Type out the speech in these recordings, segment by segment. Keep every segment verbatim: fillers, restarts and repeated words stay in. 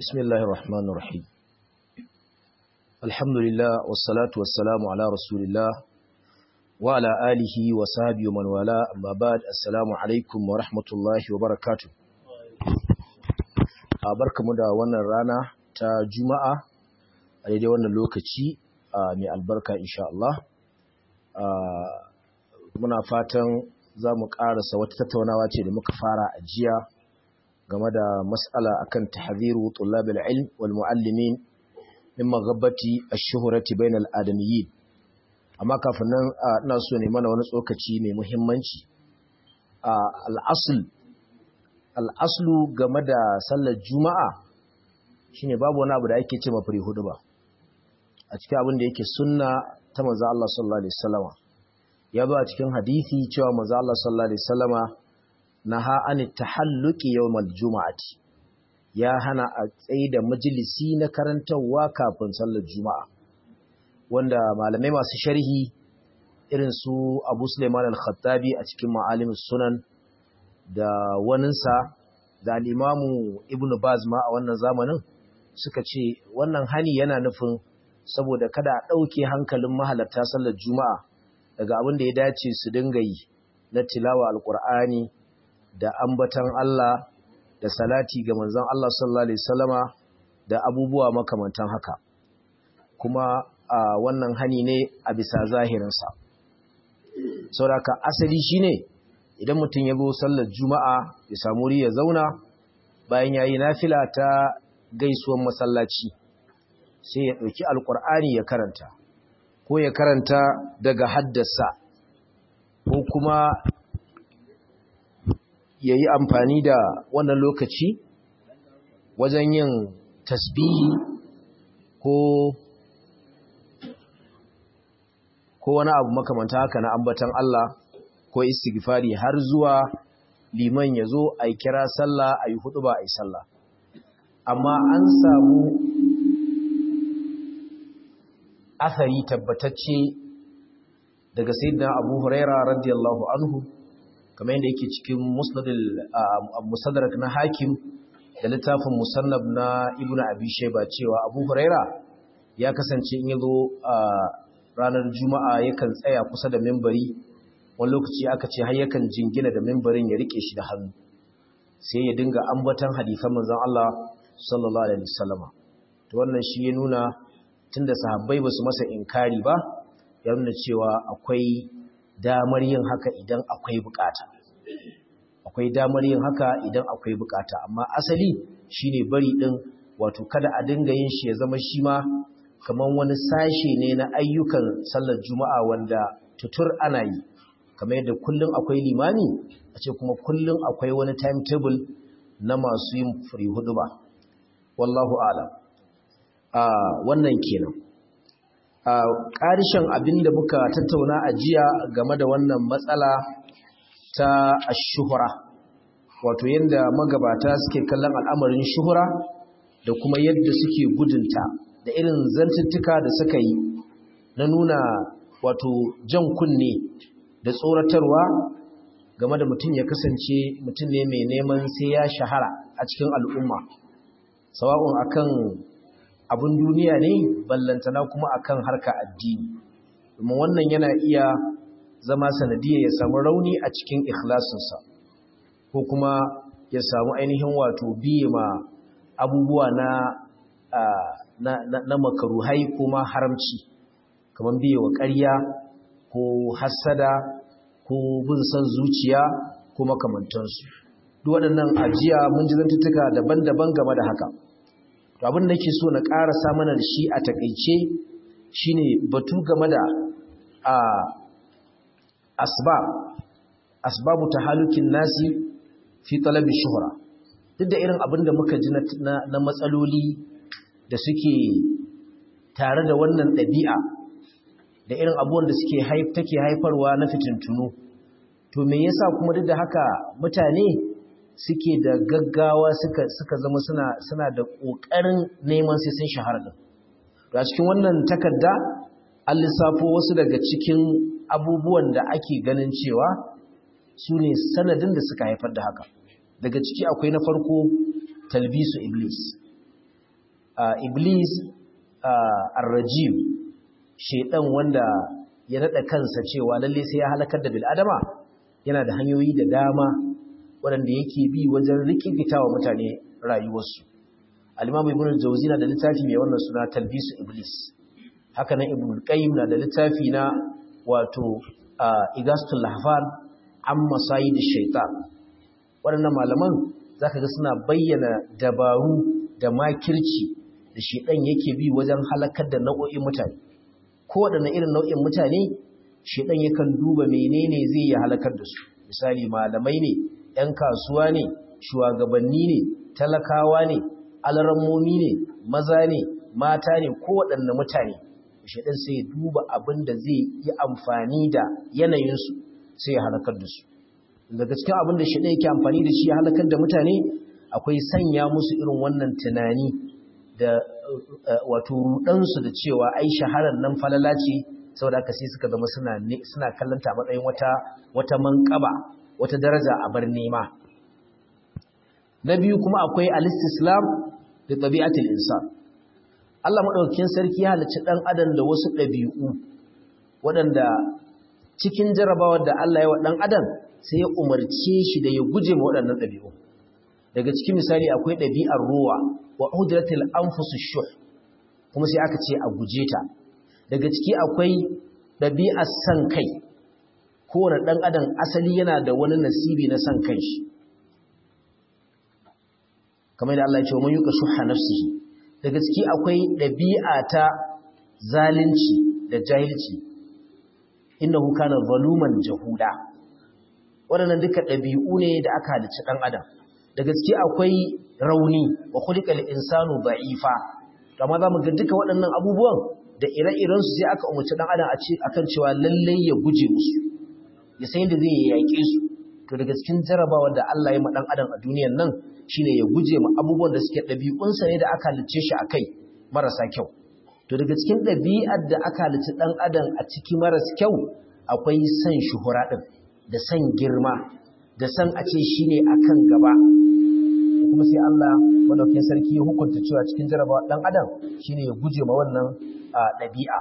بسم الله الرحمن الرحيم الحمد لله والصلاة والسلام على رسول الله وعلى آله وصحبه ومن والاه أما بعد السلام عليكم ورحمة الله وبركاته barkamu da wannan rana ta Juma'a a daidai wannan lokaci mai albarka insha Allah muna fatan za mu ƙarasa wata tattaunawa ce da muka fara a jiya game da mas'ala akan tahdhiru tullabil ilm wal muallimin min maghabbati ash-shuhrati bainal adamiyyin amma kafin nan ina so ne mana wani tsokaci mai muhimmanci al-asl al-aslu game da sallar juma'a shine babu wani abu da yake cewa fari hudu ba a cikin abin da yake sunna ta manzo Allah sallallahu alaihi wasallama ya zo a cikin hadisi cewa manzo Allah sallallahu alaihi wasallama naha ani tahalluqi yawmal juma'ati ya hana a tsaye da majalisi na karantawa kafin sallar juma'a wanda malamai masu sharhi irin su Abu Sulaiman al-Khattabi a cikin Ma'alimus Sunan da waninsa da al-Imam Ibn Baz ma a wannan zamanin suka ce wannan hani yana nufin saboda kada a dauke hankalin mahalarta sallar juma'a daga abin da ya dace su dinga yi na tilawa al-Qur'ani da ambatan Allah da salati ga manzon Allah sallallahu alaihi wasallama da abubuwa makamantan haka kuma a wannan hani ne a bisa zahirinsa saboda asali shine idan mutum ya zo sallar juma'a ya samu wuri ya zauna bayan yayi nafila ta gaisuwar masallaci sai ya dauki alqur'ani ya karanta ko ya karanta daga haddasa ko kuma ya yi amfani da wannan lokaci wajen yin tasbihi ko ko wani abu makamanta haka na ambatan Allah ko istighfari har zuwa liman ya zo a yi kira sallah a yi hudu ba a yi sallah amma an samu athari tabbatacce daga sayyidina Abu Huraira radiyallahu anhu kamar yadda yake cikin musaddarak na hakim da littafin musannab na ibn abi shayba cewa Abu Huraira ya kasance in yazo a ranar juma'a yakan tsaya kusa da minbari wani lokaci aka ce har yakan jingina da minbarin ya rike shi da hannu sai ya dinga ambatan hadisan manzon Allah sallallahu alaihi wasallama to wannan shi ya nuna tunda sahabbai basu masa inkari ba ya nuna cewa akwai damar yin haka idan akwai bukata akwai damar yin haka idan akwai bukata amma asali shine bari din wato kada a dinga yin shi ya zama shi ma kaman wani sashe ne na ayyukan sallar juma'a wanda tutur ana yi kamar yadda kullun akwai limami a ce kuma kullun akwai wani timetable na masu yin free huduba wallahu a'lam a wannan kenan a ƙarishin abin da muka tattauna a jiya game da wannan matsala ta ashuhura wato yadda magabata suke kallon al'amarin shuhura da kuma yadda suke gudunta da irin zantuttuka da suka yi na nuna wato jan kunne da tsoratarwa game da mutum ya kasance mutum ne mai neman sai ya shahara a cikin al'umma sawa'un akan abin duniya ne ballantana kuma akan harka addini domin wannan yana iya zama sanadiyya ya samu rauni a cikin ikhlasinsa ko kuma ya samu ainihin wato biye ma abubuwa na na, na, na makaruhai kuma haramci kamar biye wa ƙarya ko hassada ko bin son zuciya ko makamantansu duk waɗannan ajiya mun ji zantuttuka daban-daban game da haka to abin da nake so na ƙarasa mana da shi a takeice shine batu game da a asbab asbabu tahalukin nasi fi talabi shuhra duk da irin abin da muka ji na, na matsaloli da suke tare da wannan ɗabi'a da irin abubuwan da suke haif take haifarwa na fitintunu to me yasa kuma duk da haka mutane suke da gaggawa suka suka zama suna suna da kokarin neman sai sun shahara din to a cikin wannan takarda an lissafo wasu daga cikin abubuwan da ake ganin cewa su ne sanadin da suka haifar da haka daga ciki akwai na farko talbisu iblis iblis ar-rajim shedan wanda ya nada kansa cewa lalle sai ya halakar da bil adama yana da hanyoyi da dama waɗanda yake bi wajen rikikitawa mutane rayuwarsu. al-imam ibn al-jawzi na da littafi mai wannan suna talbisu iblis. haka nan ibn al-qayyim na da littafi na wato igastul lahfan an masayid ash-shaytan. waɗannan malaman zaka ga suna bayyana dabaru da makirci da shedan yake bi wajen halakar da nau'o'in mutane. ko waɗanne irin nau'in mutane shedan yakan duba menene zai yi halakar da su. misali malamai ne, ƴan kasuwa ne, shugabanni ne, talakawa ne, alarammomi ne, maza ne, mata ne, ko waɗanne mutane shedan sai ya duba abin da zai yi amfani da yanayinsu sai ya halakar da su. daga cikin abin da shedan yake amfani da shi ya halakar da mutane akwai sanya musu irin wannan tunani da wato rudansu da cewa ai shaharar nan falala ce, saboda haka sai suka zama suna suna kallanta matsayin wata wata manqaba, wata daraja a bar nema. na biyu kuma akwai al-istislam da tabi'atul insan. Allah madaukakin sarki ya halicci dan adam da wasu dabi'u waɗanda cikin jarabawar da Allah ya wa dan adam sai ya umarce shi da ya guje ma waɗannan dabi'u. daga cikin misali akwai dabi'ar ruwa wa udratil anfusush shuh, kuma sai aka ce a guje ta. daga ciki akwai dabi'ar san kai. kowane dan adam asali yana da wani nasibi na san kai shi, kamar da Allah ya ce man yuka shuhha nafsihi. daga ciki akwai dabi'a ta zalunci da jahilci, innahu kana zaluman jahuda. waɗannan duka dabi'u ne da aka halicci dan adam. daga ciki akwai rauni wa khuliqal insanu da'ifa. amma zamu ga duka waɗannan abubuwan da ire-iren su sai aka umarci dan adam a ce akan cewa lalle ya guje musu, ya san yadda zai yaƙe su. to daga cikin jarabawa da Allah ya ma dan adam a duniyar nan shine ya guje ma abubuwan da suke ɗabi'unsa ne da aka halicce shi akai marasa kyau. to daga cikin ɗabi'ar da aka halicci dan adam a ciki maras kyau akwai san shuhura din da san girma da san a ce shine akan gaba. kuma sai Allah madaukakin sarki ya hukunta cewa cikin jarabawa dan adam shine ya guje ma wannan ɗabi'a.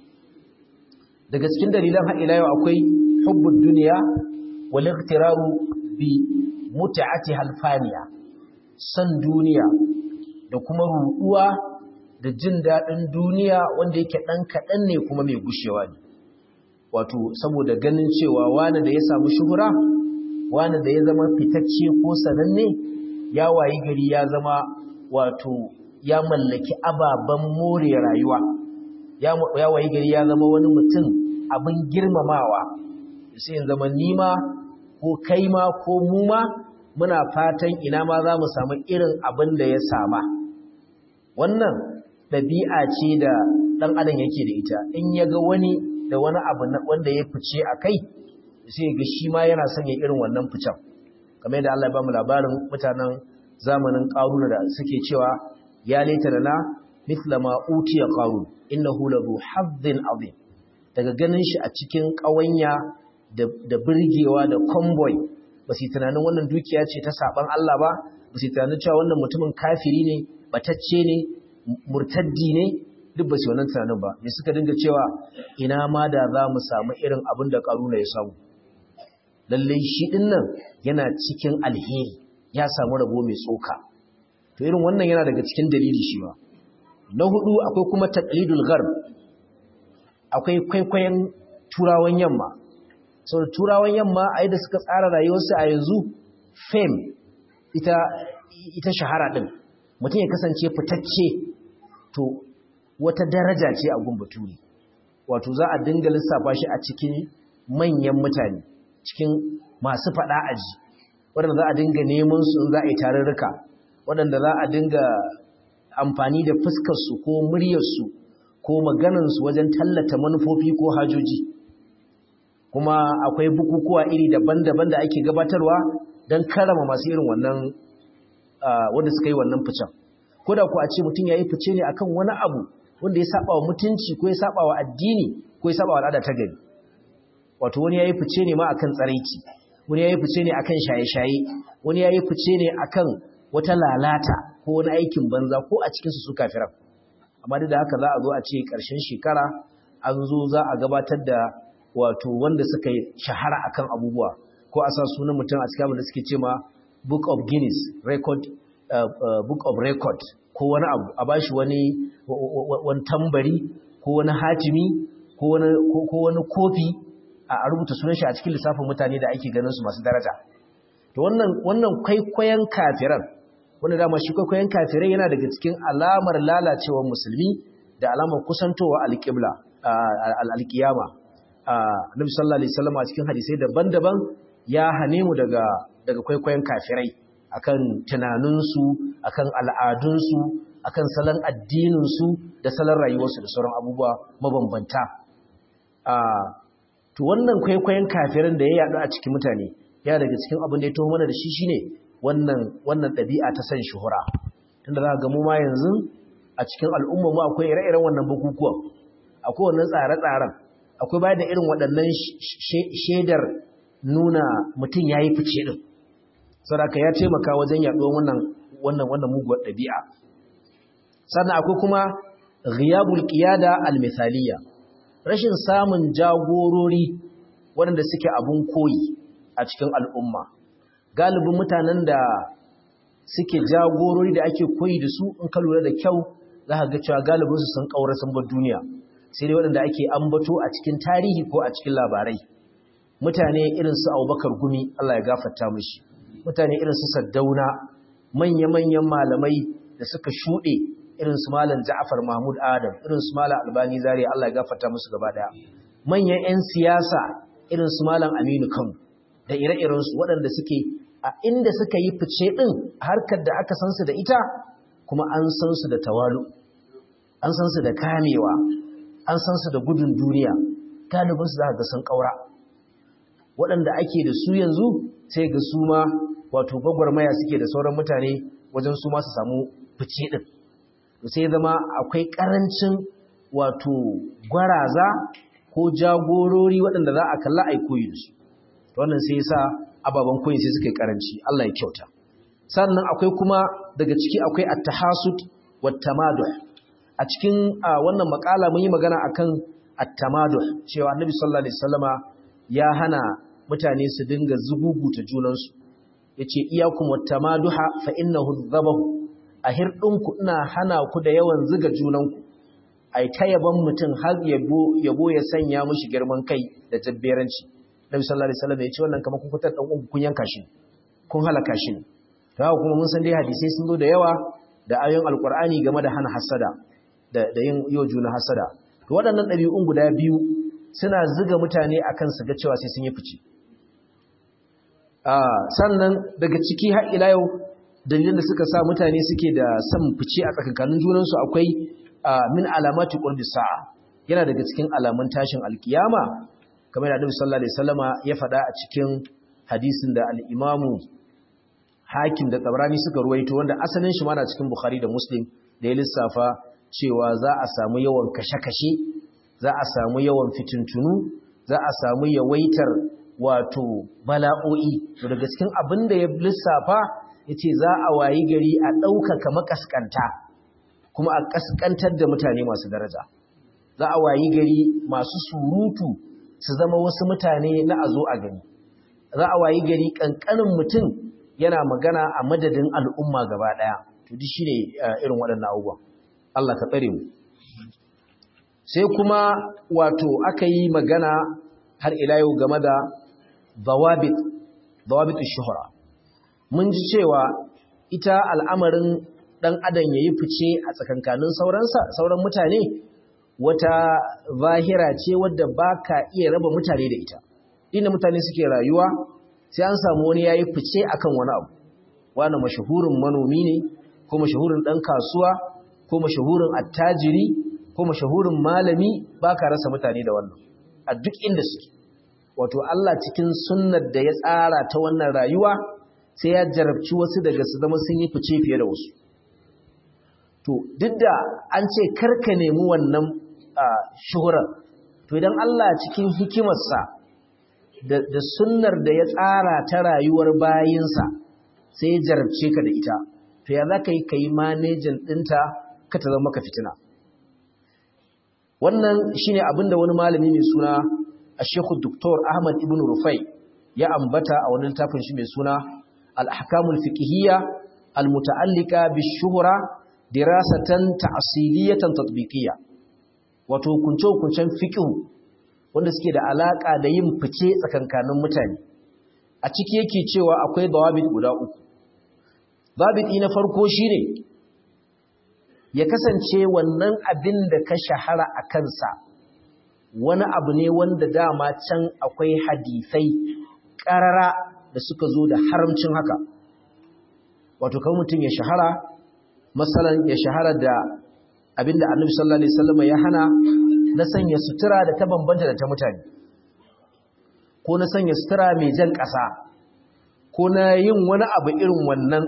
daga cikin dalilan har ila yau akwai hubbud dunya wal iqtiraru bi mut'atiha al faniya. san duniya da kuma ruɗuwa da jin dadin duniya wanda yake dan kadan ne kuma mai gushewa ne. wato saboda ganin cewa wani da ya samu shuhura, wani da ya zama fitacce ko sananne, ya wayi gari ya zama wato ya mallaki ababen more rayuwa, ya wayi gari ya zama wani mutum abin girmamawa. sai in zama nima ko kaima ko muma muna fatan ina ma za mu samu irin abin da ya sama. wannan ɗabi'a ce da ɗan adam yake da ita. in ya ga wani da wani abu wanda ya fice a kai sai ga shi ma yana son ya irin wannan ficen. kamar yadda Allah ya ba mu labarin mutanen zamanin Qarun da suke cewa ya laita lana mithla ma utiya Qarun innahu lahu hazzin azim. daga ganin shi a cikin ƙawanya da da burgewa da convoy, ba su tunanin wannan dukiya ce ta saban Allah ba, ba su tunanin cewa wannan mutumin kafiri ne, batacce ne, murtaddi ne, duk ba su wannan tunanin ba. me suka dinga cewa ina ma da za mu samu irin abin da Qarun ya samu. lallai shi dinnan yana cikin alheri, ya samu rabo mai tsoka. to irin wannan yana daga cikin dalili shi ba. na hudu akwai kuma taqlidul gharb, akwai kwaikwayon turawan yamma. sau da turawan yamma a yadda suka tsara rayuwarsu a yanzu, fame ita ita shahara din, mutum ya kasance fitacce to wata daraja ce a gun bature. wato za a dinga lissafa shi a cikin manyan mutane, cikin masu faɗa aji, waɗanda za a dinga neman su in za a yi tarurruka, waɗanda za a dinga amfani da fuskarsu ko muryarsu ko maganansu wajen tallata manufofi ko hajoji. kuma akwai bukukuwa iri daban-daban da ake gabatarwa don karama masu irin wannan wanda suka yi wannan ficen. ko da ku a ce mutum ya yi fice ne akan wani abu wanda ya saba wa mutunci ko ya saba wa addini ko ya saba wa al'ada ta gari. wato wani ya yi fice ne ma akan tsaraici, wani ya yi fice ne akan shaye-shaye, wani ya yi fice ne akan wata lalata ko wani aikin banza ko a cikinsu su kafiran. Amma duk da haka za a zo a ce ƙarshen shekara an zo za a gabatar da wato wanda suka yi shahara akan abubuwa ko a sa sunan mutum a cikin abin da suke ce ma book of Guinness record uh, uh, book of record ko wani abu a bashi wani wani tambari ko wani hatimi ko wani ko wani kofi a rubuta sunan shi a cikin lissafin mutane da ake ganin su masu daraja. To wannan wannan kwaikwayon kafiran wanda dama shi kwaikwayon kafirai yana daga cikin alamar lalacewar musulmi da alamar kusantowa alƙibla al-alƙiyama. Annabi sallallahu alaihi wasallam a cikin hadisai daban-daban ya hane mu daga daga kwaikwayon kafirai akan tunaninsu, akan al'adunsu, akan salon addininsu da salon rayuwarsu da sauran abubuwa mabambanta. To wannan kwaikwayon kafirin da ya yaɗu a cikin mutane ya daga cikin abin da ya taho mana da shi shine wannan wannan ɗabi'a ta san shuhura. Tunda za ga mu ma yanzu a cikin al'umma mu akwai ire-iren wannan bukukuwan, akwai wannan tsare-tsaren, akwai bayar da irin waɗannan shaidar nuna mutum ya yi fice ɗin. Sadaka ya taimaka wajen yaɗuwar wannan wannan wannan muguwar ɗabi'a. Sannan akwai kuma ghiyabul qiyada al-misaliya, rashin samun jagorori waɗanda suke abun koyi a cikin al'umma. Galibin mutanen da suke jagorori da ake koyi da su in ka lura da kyau za ka ga cewa galibinsu sun ƙaura sun bar duniya, sai dai waɗanda ake ambato a cikin tarihi ko a cikin labarai. Mutane irin su Abubakar Gumi, Allah ya gafarta mishi, mutane irin su Saddauna, manya-manyan malamai da suka shuɗe irin su Malam Ja'far Mahmud Adam, irin su Malam Albani Zaria, Allah ya gafarta musu gaba daya. Manyan 'yan siyasa irin su Malam Aminu Kano da ire-irensu waɗanda suke a inda suka yi fice ɗin harkar da aka san su da ita, kuma an san su da tawalu, an san su da kamewa, an san su da gudun duniya, galibinsu za ga sun ƙaura. Waɗanda ake da su yanzu sai ga su ma wato gwagwarmaya suke da sauran mutane wajen su ma su samu fice ɗin. Sai zama akwai ƙarancin wato gwaraza ko jagorori waɗanda za a kalla a koyi da su. Wannan sai yasa ababen koyi sai suka yi ƙaranci, Allah ya kyauta. Sannan akwai kuma daga ciki akwai at-tahasud wat-tamaduh. A cikin wannan makala mun yi magana akan at-tamaduh, cewa Annabi sallallahu alaihi wasallama ya hana mutane su dinga zuguguta junansu. Yace iyakum wat-tamaduha fa innahu dhabahu. A hirɗinku ina hana ku da yawan ziga junanku, ai ta yaban mutum har yabo yabo ya sanya mushi girman kai da jabberanci. Nabi sallallahu alaihi wasallam ya ce wannan kamar kun fitar dan uku kun yanka shi, kun halaka shi. To haka kuma mun san dai hadisi sun zo da yawa da ayoyin alqur'ani game da hana hasada da da yin yau juna hasada. To waɗannan ɗabi'un guda biyu suna ziga mutane akan su ga cewa sai sun yi fice. Ah sannan daga ciki har ila yau dalilin da suka sa mutane suke da san fice a tsakankanin junansu akwai min alamati qurbi sa'a, yana daga cikin alamun tashin alkiyama kamar da Annabi sallallahu alaihi wasallama ya faɗa a cikin hadisin da al-Imam Hakim da Tabarani suka ruwaito, wanda asalin shi ma na cikin Bukhari da Muslim, da ya lissafa cewa za a samu yawan kashe-kashe, za a samu yawan fitintunu, za a samu yawaitar wato bala'o'i. To daga cikin abin da ya lissafa yace za a wayi gari a ɗaukaka makaskanta kuma a kaskantar da mutane masu daraja. Za a wayi gari masu surutu su zama wasu mutane na azo a gani. Za a wayi gari kankanin mutum yana magana a madadin al'umma gaba daya. To duk shine irin waɗannan abubuwa. Allah ka tsare mu. Sai kuma wato aka yi magana har ila yau game da dawabit dawabit ash-shuhra. Mun ji cewa ita al'amarin ɗan adam ya yi fice a tsakankanin sauran mutane wata zahira ce wadda ba ka iya raba mutane da ita. Inda mutane suke rayuwa sai an samu wani ya yi fice a kan wani abu. Wani mashahurin manomi ne, ko mashahurin ɗan kasuwa, ko mashahurin attajiri, ko mashahurin malami, ba ka rasa mutane da wannan a duk inda suke. Wato Allah cikin sunnar da ya tsara ta wannan rayuwa sai ya jarabci wasu daga su zama sun yi fice fiye da wasu. To duk da an ce karka nemi wannan shuhurar, to idan Allah cikin hikimarsa da, da sunnar da ya tsara ta rayuwar bayinsa sai ya jarabce ka da ita, to ya za ka yi ka yi manejin ɗinta ka ta zama maka fitina. Wannan shi ne abinda wani malami mai suna a Sheikh Doktor Ahmad Ibn Rufai ya ambata a wani littafin shi mai suna Al-Ahkamul Fiqhiyya Al-Muta'allika Bish-Shuhra Dirasatan Ta'siliyatan Tatbiqiyya, wato hukunce-hukuncen fiqh wanda suke da alaka da yin fice tsakankanin mutane. A ciki yake cewa akwai dawabit guda uku. Dabiti na farko shine ya kasance wannan abin da ka shahara a kansa wani abu ne wanda dama can akwai hadisai ƙarara da suka zo da haramcin haka. Wato kan mutum ya shahara, masalan ya shahara da abin da Annabi sallallahu alaihi wasallam ya hana na sanya sutura da ta bambanta da ta mutane, ko na sanya sutura mai jan ƙasa, ko na yin wani abu irin wannan.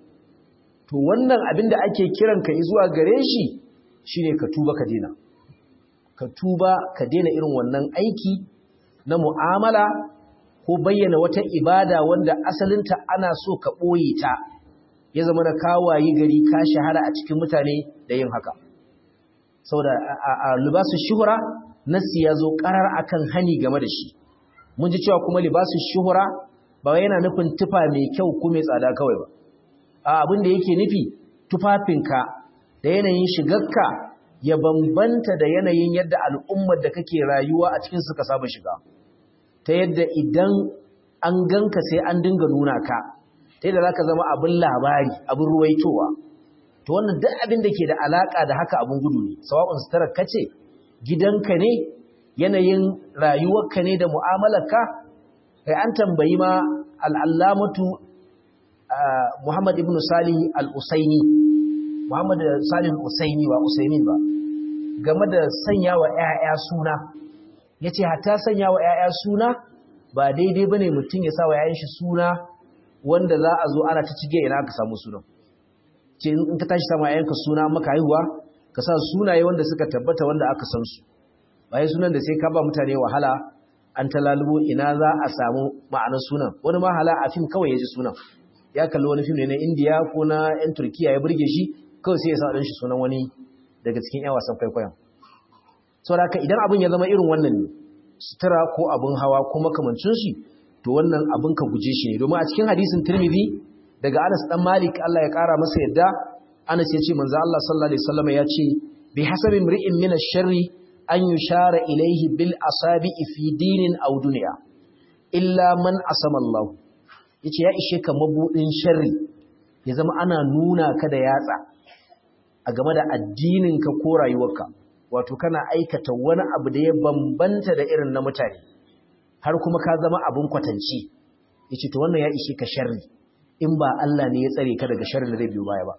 To wannan abin da ake kiranka zuwa gare shi shine ka tuba ka dena. Ka tuba ka dena irin wannan aiki na mu'amala ko bayyana wata ibada wanda asalinta ana so ka ɓoye ta, ya zama da kawayi gari ka shahara a cikin mutane da yin haka. Saboda a libasu shuhura nasi ya zo ƙarar akan hani game da shi. Mun ji cewa kuma libasu shuhura ba yana nufin tufa mai kyau ko mai tsada kawai ba. Abin da yake nufi tufafinka da yanayin shigarka ya bambanta da yanayin yadda al'ummar da kake rayuwa a cikin suka saba shiga, ta yadda idan an ganka sai an dinga nuna ka, ta yadda za ka zama abin labari, abin ruwaitowa. To wannan duk abin da ke da alaƙa da haka abin gudu ne, sawa'un suturar kace, gidanka ne, yanayin rayuwarka ne da mu'amalarka. Kai an tambayi ma al'allamatu Muhammad ibn Salih al-Usaini, Muhammad Salih al-Usaini ba Usaimin ba, game da sanya wa ‘ya'ya suna, ya ce hatta sanya wa ‘ya'ya suna ba daidai ba ne mutum ya sa wa ‘ya'yan shi suna wanda za a zo ana ta cige ina aka samu sunan. Ce in ka tashi sama ‘ya'yanka suna maka haihuwa, ka sa sunaye wanda suka tabbata wanda aka san su, bayan sunan da sai ka ba mutane wahala an talalubo ina za a samu ma'anar sunan. Wani ma hala a fim kawai ya ji sunan, ya kalli wani fim ne na Indiya ko na ‘yan Turkiya ya burge shi, kawai sai ya sa ɗan shi sunan wani daga cikin ‘yan wasan kwaikwayon. Sau da idan abin ya zama irin wannan ne, sutura ko abin hawa ko makamancin shi, to wannan abin ka guje shi ne. Domin a cikin hadisin Tirmidhi daga Anas ɗan Malik Allah ya ƙara masa yadda, Anas ya ce manzo Allah sallallahu alaihi wasallam ya ce bi hasabi imri'in min ash-sharri an yushara ilayhi bil asabi'i fi dinin aw dunya illa man asama Allah. Yace ya ishe ka mabudin sharri ya zama ana nuna ka da yatsa a game da addininka ko rayuwarka, wato kana aikata wani abu da ya bambanta da irin na mutane har kuma ka zama abun kwatanci. Yace to wannan ya ishe ka sharri in ba Allah ne ya tsare ka daga sharrin da zai biyo baya ba.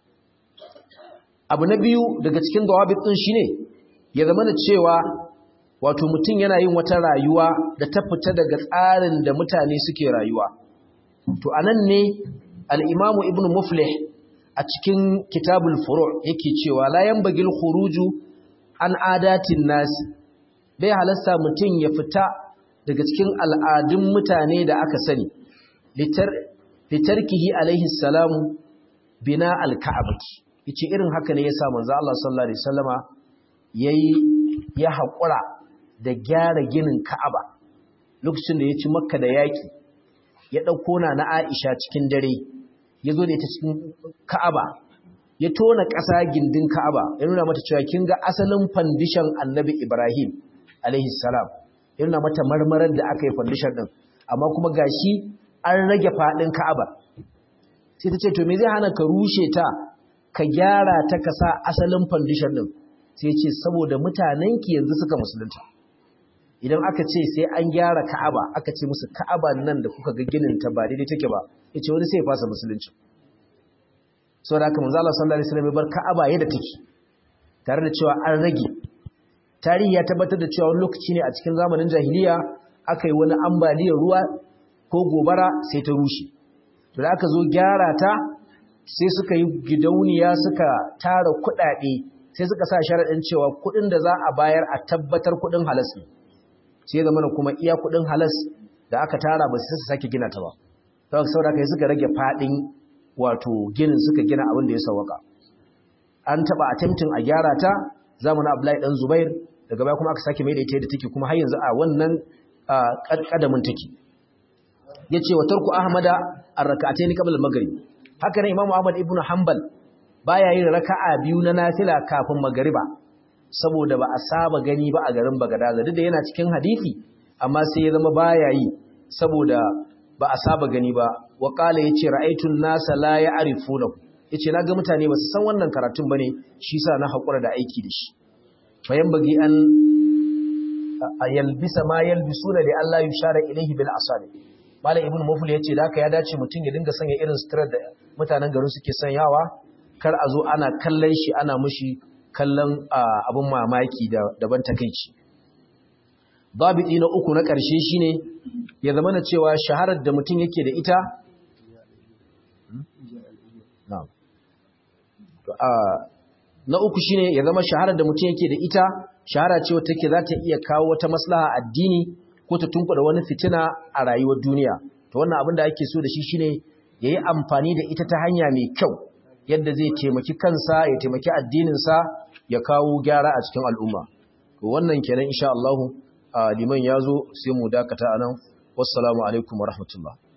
Abu na biyu daga cikin dawabit din shine ya zama da cewa wato mutum yana yin wata rayuwa da ta fita daga tsarin da mutane suke rayuwa. To anan ne al-Imam Ibn Muflih a cikin Kitabul Furu' yake cewa la yanbagil khuruju an adatin nas, bai halasta mutum ya fita daga cikin al'adun mutane da aka sani, litar litarkihi alaihi salamu bina al-ka'bati. Yace irin haka ne yasa manzo Allah sallallahu alaihi wasallama yayi ya haƙura da gyara ginin Ka'aba lokacin da ya ci Makka da yaki, ya ɗauko na na Aisha cikin dare, ya zo da ita cikin Ka'aba, ya tona ƙasa gindin Ka'aba, ya nuna mata cewa kin ga asalin fandishan Annabi Ibrahim alaihi salam, ya nuna mata marmarar da aka yi fandishan din, amma kuma gashi an rage faɗin Ka'aba. Sai ta ce to me zai hana ka rushe ta, ka gyara ta ka sa asalin fandishan din? Sai ce saboda mutanenki yanzu suka musulunta. Idan aka ce sai an gyara Ka'aba, aka ce musu Ka'aba nan da kuka ga ginin ta ba daidai take ba, yace wani sai ya fasa musulunci. Saboda haka manzo Allah sallallahu alaihi wasallam ya bar Ka'aba yadda take, tare da cewa an rage. Tarihi ya tabbatar da cewa wani lokaci ne a cikin zamanin jahiliya aka yi wani ambaliyar ruwa ko gobara sai ta rushe. To da aka zo gyara ta sai suka yi gidauniya suka tara kuɗaɗe, sai suka sa sharaɗin cewa kuɗin da za a bayar a tabbatar kuɗin halas ne. Sai zama kuma iya kuɗin halas da aka tara ba sai su sake gina ta ba. Saboda kai suka rage faɗin wato ginin suka gina abin da ya sawaka an taba attempting a gyara ta zamanin Abdullahi dan Zubair daga baya kuma aka sake mai da ita da take kuma har yanzu a wannan kadamin take yace wa tarku ahmada ar-rak'atayn qabla al-maghrib haka ne Imam Ahmad ibn Hanbal baya yin raka'a biyu na nafila kafin magriba saboda ba a saba gani ba a garin Bagadaza duk da yana cikin hadisi amma sai ya zama baya yi saboda ba a saba gani ba wa qala yace ra'aytun nasa la ya'rifuna yace naga mutane ba su san wannan karatun bane shi yasa na hakura da aiki da shi fayan bagi an yalbisa ma yalbisuna li Allah yushara ilayhi bil asabi malam ibnu mufli yace da haka ya dace mutun ya dinga sanya irin sutura da mutanen garin suke sanyawa kar a zo ana kallon shi ana mushi kallon abun mamaki da daban takeici babidi na uku na ƙarshe shine ya zama na cewa shaharar da mutum yake da ita na uku shine ya zama shaharar da mutum yake da ita shahara ce wata take za ta iya kawo wata maslaha addini ko ta tunkuɗa wani fitina a rayuwar duniya to wannan abin da ake so da shi shine yayi amfani da ita ta hanya mai kyau yadda zai taimaki kansa ya taimaki addininsa ya kawo gyara a cikin al'umma to wannan kenan insha Allah liman yazo sai mu dakata anan wassalamu alaikum warahmatullahi